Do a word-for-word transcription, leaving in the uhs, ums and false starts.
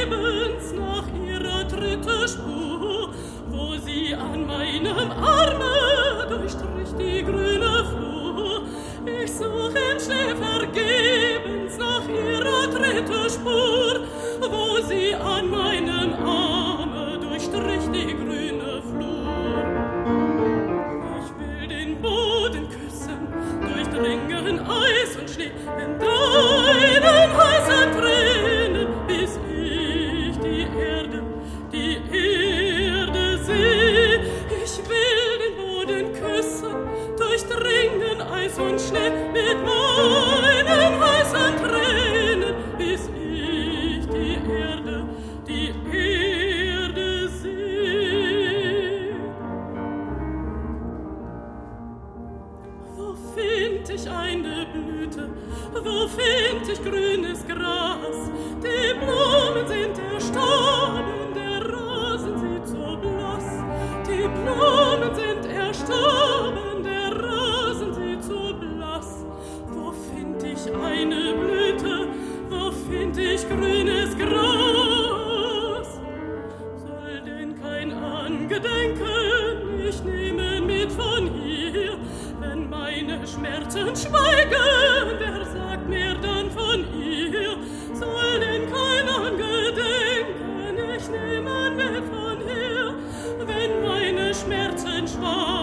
vergebens nach ihrer Tritte Spur, wo sie an meinem Arme durchstrich die grüne Flur. Ich such in Schnee vergebens nach ihrer Tritte Spur, wo sie an meinem Arme durchstrich die grüne Flur. Ich will den Boden küssen, durchdringen Eis und Schnee in deinen heißen Tränen, bis ich die Erde, die Erde seh. Ich will den Boden küssen, durchdringen Eis und Schnee mit meinen heißen Tränen, bis ich die Erde, die Erde seh. Wo find ich eine Blüte, wo find ich grünes Gras? Die Blumen sind erstorben, der Rasen sieht so blass. Die Blumen sind erstorben, der Rasen sieht so blass. Wo find ich eine Blüte, wo find ich grünes Gras? Soll denn kein Angedenken ich nehmen mit von hier? Wenn meine Schmerzen schweigen, wer sagt mir dann von ihr? Soll denn kein Angedenken ich nehmen mit von hier? Wenn meine Schmerzen schweigen,